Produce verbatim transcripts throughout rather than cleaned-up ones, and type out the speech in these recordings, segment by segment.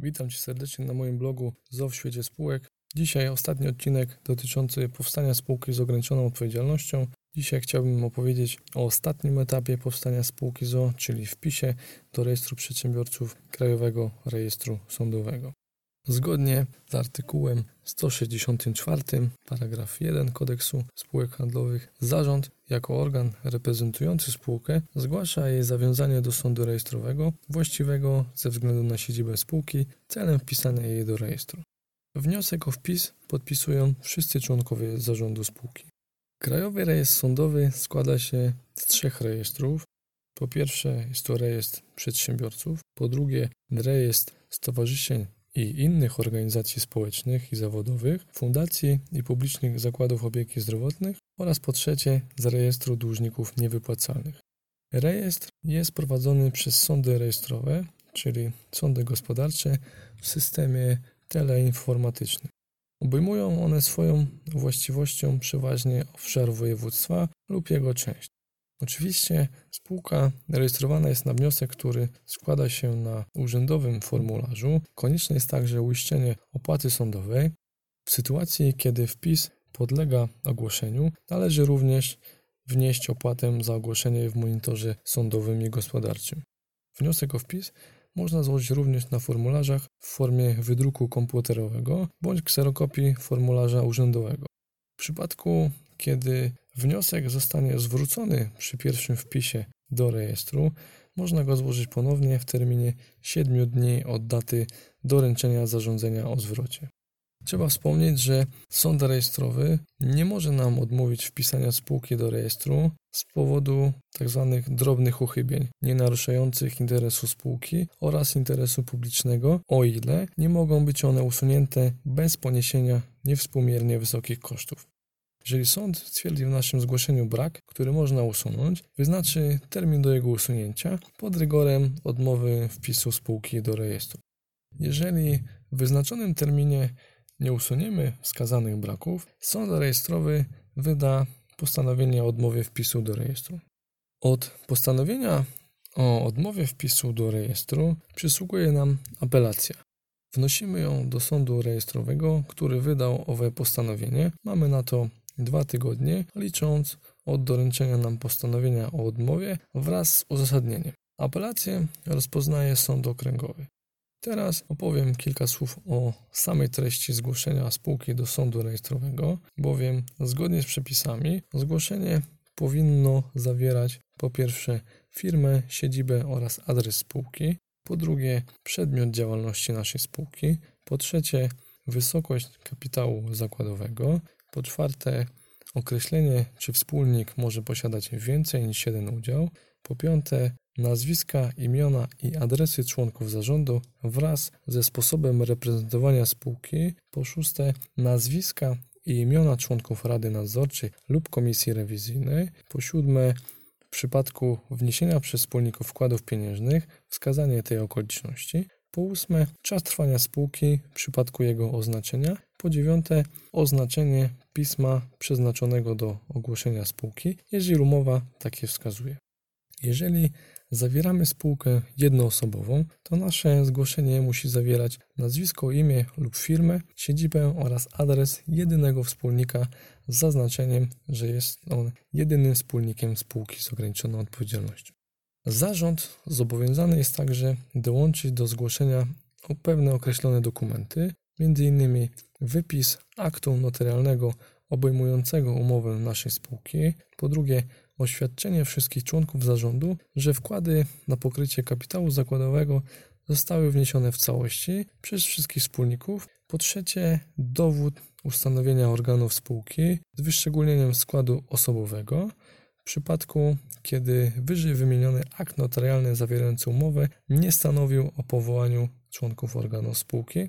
Witam Cię serdecznie na moim blogu Z O O w świecie spółek. Dzisiaj ostatni odcinek dotyczący powstania spółki z ograniczoną odpowiedzialnością. Dzisiaj chciałbym opowiedzieć o ostatnim etapie powstania spółki z o o, czyli wpisie do Rejestru Przedsiębiorców Krajowego Rejestru Sądowego. Zgodnie z artykułem sto sześćdziesiątym czwartym, paragraf jeden Kodeksu Spółek Handlowych, zarząd jako organ reprezentujący spółkę zgłasza jej zawiązanie do sądu rejestrowego właściwego ze względu na siedzibę spółki celem wpisania jej do rejestru. Wniosek o wpis podpisują wszyscy członkowie zarządu spółki. Krajowy Rejestr Sądowy składa się z trzech rejestrów. Po pierwsze jest to rejestr przedsiębiorców, po drugie rejestr stowarzyszeń i innych organizacji społecznych i zawodowych, fundacji i publicznych zakładów opieki zdrowotnej oraz po trzecie z rejestru dłużników niewypłacalnych. Rejestr jest prowadzony przez sądy rejestrowe, czyli sądy gospodarcze w systemie teleinformatycznym. Obejmują one swoją właściwością przeważnie obszar województwa lub jego część. Oczywiście spółka rejestrowana jest na wniosek, który składa się na urzędowym formularzu. Konieczne jest także uiszczenie opłaty sądowej. W sytuacji, kiedy wpis podlega ogłoszeniu, należy również wnieść opłatę za ogłoszenie w monitorze sądowym i gospodarczym. Wniosek o wpis można złożyć również na formularzach w formie wydruku komputerowego bądź kserokopii formularza urzędowego. W przypadku, kiedy wniosek zostanie zwrócony przy pierwszym wpisie do rejestru, można go złożyć ponownie w terminie siedmiu dni od daty doręczenia zarządzenia o zwrocie. Trzeba wspomnieć, że sąd rejestrowy nie może nam odmówić wpisania spółki do rejestru z powodu tzw. drobnych uchybień, nie naruszających interesu spółki oraz interesu publicznego, o ile nie mogą być one usunięte bez poniesienia niewspółmiernie wysokich kosztów. Jeżeli sąd stwierdzi w naszym zgłoszeniu brak, który można usunąć, wyznaczy termin do jego usunięcia pod rygorem odmowy wpisu spółki do rejestru. Jeżeli w wyznaczonym terminie nie usuniemy wskazanych braków, sąd rejestrowy wyda postanowienie o odmowie wpisu do rejestru. Od postanowienia o odmowie wpisu do rejestru przysługuje nam apelacja. Wnosimy ją do sądu rejestrowego, który wydał owe postanowienie. Mamy na to dwa tygodnie, licząc od doręczenia nam postanowienia o odmowie wraz z uzasadnieniem. Apelację rozpoznaje sąd okręgowy. Teraz opowiem kilka słów o samej treści zgłoszenia spółki do sądu rejestrowego, bowiem zgodnie z przepisami zgłoszenie powinno zawierać po pierwsze firmę, siedzibę oraz adres spółki, po drugie przedmiot działalności naszej spółki, po trzecie wysokość kapitału zakładowego, po czwarte określenie, czy wspólnik może posiadać więcej niż jeden udział, po piąte nazwiska, imiona i adresy członków zarządu wraz ze sposobem reprezentowania spółki, po szóste nazwiska i imiona członków Rady Nadzorczej lub Komisji Rewizyjnej, po siódme w przypadku wniesienia przez wspólników wkładów pieniężnych wskazanie tej okoliczności, po ósme czas trwania spółki w przypadku jego oznaczenia, po dziewiąte oznaczenie pisma przeznaczonego do ogłoszenia spółki, jeżeli umowa takie wskazuje. Jeżeli zawieramy spółkę jednoosobową, to nasze zgłoszenie musi zawierać nazwisko, imię lub firmę, siedzibę oraz adres jedynego wspólnika z zaznaczeniem, że jest on jedynym wspólnikiem spółki z ograniczoną odpowiedzialnością. Zarząd zobowiązany jest także dołączyć do zgłoszenia pewne określone dokumenty, między innymi wypis aktu notarialnego obejmującego umowę naszej spółki, po drugie oświadczenie wszystkich członków zarządu, że wkłady na pokrycie kapitału zakładowego zostały wniesione w całości przez wszystkich wspólników, po trzecie dowód ustanowienia organów spółki z wyszczególnieniem składu osobowego, w przypadku, kiedy wyżej wymieniony akt notarialny zawierający umowę nie stanowił o powołaniu członków organów spółki.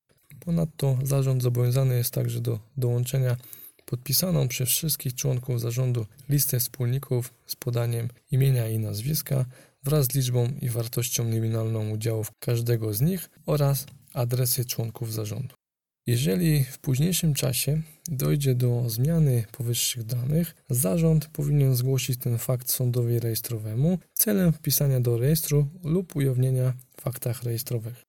Ponadto zarząd zobowiązany jest także do dołączenia podpisaną przez wszystkich członków zarządu listę wspólników z podaniem imienia i nazwiska wraz z liczbą i wartością nominalną udziałów każdego z nich oraz adresy członków zarządu. Jeżeli w późniejszym czasie dojdzie do zmiany powyższych danych, zarząd powinien zgłosić ten fakt sądowi rejestrowemu celem wpisania do rejestru lub ujawnienia w faktach rejestrowych. W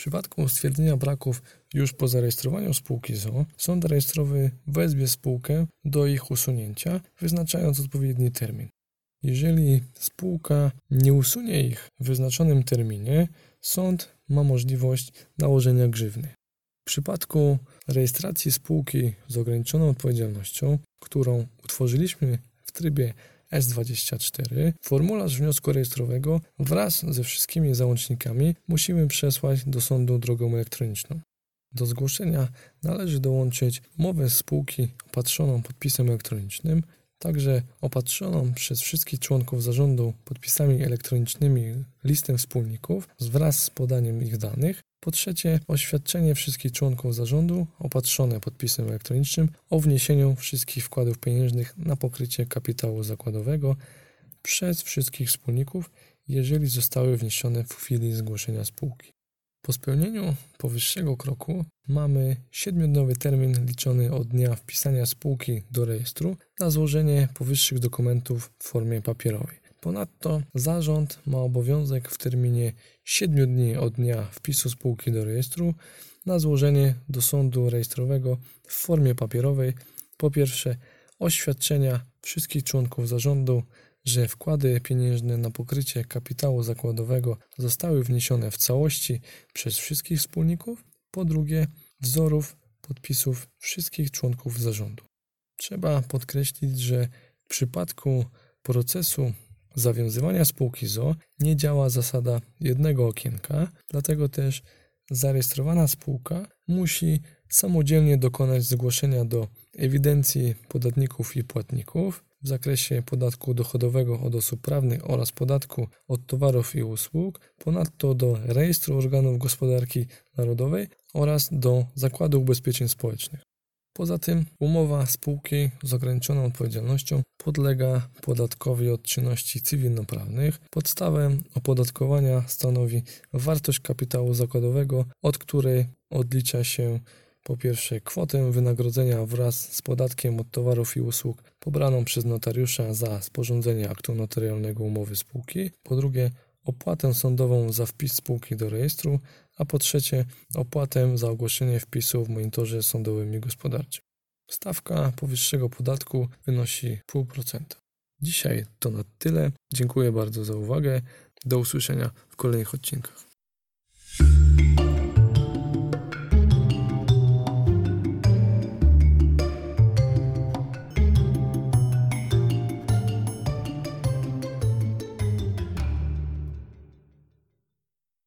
przypadku stwierdzenia braków już po zarejestrowaniu spółki z o o, sąd rejestrowy wezwie spółkę do ich usunięcia, wyznaczając odpowiedni termin. Jeżeli spółka nie usunie ich w wyznaczonym terminie, sąd ma możliwość nałożenia grzywny. W przypadku rejestracji spółki z ograniczoną odpowiedzialnością, którą utworzyliśmy w trybie S dwadzieścia cztery, formularz wniosku rejestrowego wraz ze wszystkimi załącznikami musimy przesłać do sądu drogą elektroniczną. Do zgłoszenia należy dołączyć umowę spółki opatrzoną podpisem elektronicznym, także opatrzoną przez wszystkich członków zarządu podpisami elektronicznymi listę wspólników wraz z podaniem ich danych. Po trzecie, oświadczenie wszystkich członków zarządu opatrzone podpisem elektronicznym o wniesieniu wszystkich wkładów pieniężnych na pokrycie kapitału zakładowego przez wszystkich wspólników, jeżeli zostały wniesione w chwili zgłoszenia spółki. Po spełnieniu powyższego kroku mamy siedmiodniowy termin liczony od dnia wpisania spółki do rejestru na złożenie powyższych dokumentów w formie papierowej. Ponadto zarząd ma obowiązek w terminie siedmiu dni od dnia wpisu spółki do rejestru na złożenie do sądu rejestrowego w formie papierowej po pierwsze oświadczenia wszystkich członków zarządu, że wkłady pieniężne na pokrycie kapitału zakładowego zostały wniesione w całości przez wszystkich wspólników, po drugie wzorów podpisów wszystkich członków zarządu. Trzeba podkreślić, że w przypadku procesu zawiązywania spółki z o o nie działa zasada jednego okienka, dlatego też zarejestrowana spółka musi samodzielnie dokonać zgłoszenia do ewidencji podatników i płatników w zakresie podatku dochodowego od osób prawnych oraz podatku od towarów i usług, ponadto do rejestru organów gospodarki narodowej oraz do Zakładu Ubezpieczeń Społecznych. Poza tym umowa spółki z ograniczoną odpowiedzialnością podlega podatkowi od czynności cywilnoprawnych. Podstawę opodatkowania stanowi wartość kapitału zakładowego, od której odlicza się po pierwsze kwotę wynagrodzenia wraz z podatkiem od towarów i usług pobraną przez notariusza za sporządzenie aktu notarialnego umowy spółki, po drugie opłatę sądową za wpis spółki do rejestru, a po trzecie opłatę za ogłoszenie wpisu w monitorze sądowym i gospodarczym. Stawka powyższego podatku wynosi zero przecinek pięć procent. Dzisiaj to na tyle. Dziękuję bardzo za uwagę. Do usłyszenia w kolejnych odcinkach.